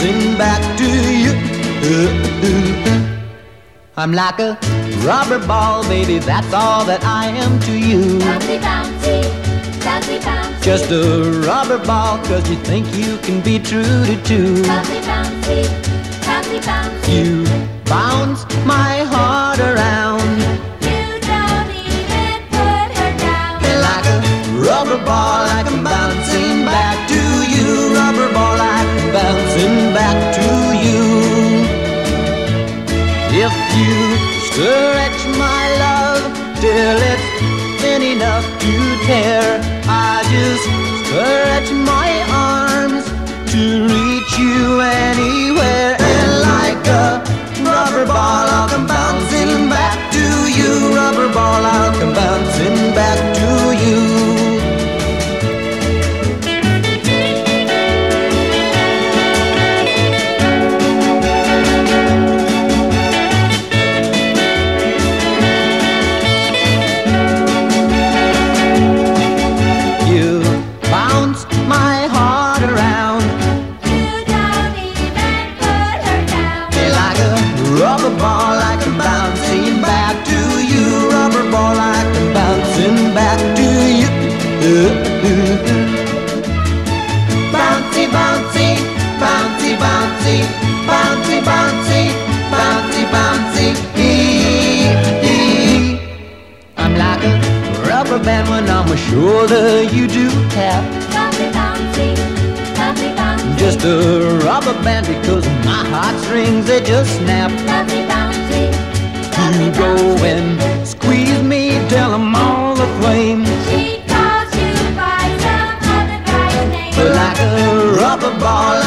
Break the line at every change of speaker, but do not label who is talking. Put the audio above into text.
bouncing back to you. I'm like a rubber ball, baby, that's all that I am to you.
Bouncy, bouncy, bouncy, bouncy.
Just a rubber ball, 'cause you think you can be true to two.
Bouncy, bouncy, bouncy, bouncy.
You bounce my heart around.
You don't even put her down.
And like a rubber ball, like I'm bouncing back to you. Rubber ball, like I'm bouncing back to you. If you stretch my love till it's thin enough to tear, I just stretch my arms to reach you anywhere. And like a rubber ball, I'll come bouncing back to you. Rubber ball, I'll come bouncing back to you. Rubber ball, like I'm bouncing back to you. Rubber ball, like I'm bouncing back to you. Bouncy, bouncy, bouncy, bouncy, bouncy, bouncy, bouncy, bouncy. I'm like a rubber band when on my shoulder you do tap.
Bouncy, bouncy, bouncy, bouncy.
Just a rubber band because my heartstrings, they just snap.
Bouncy, bouncy, bouncy,
You go and squeeze me till I'm all aflame.
She calls you by some other guy's name.
Like a rubber ball,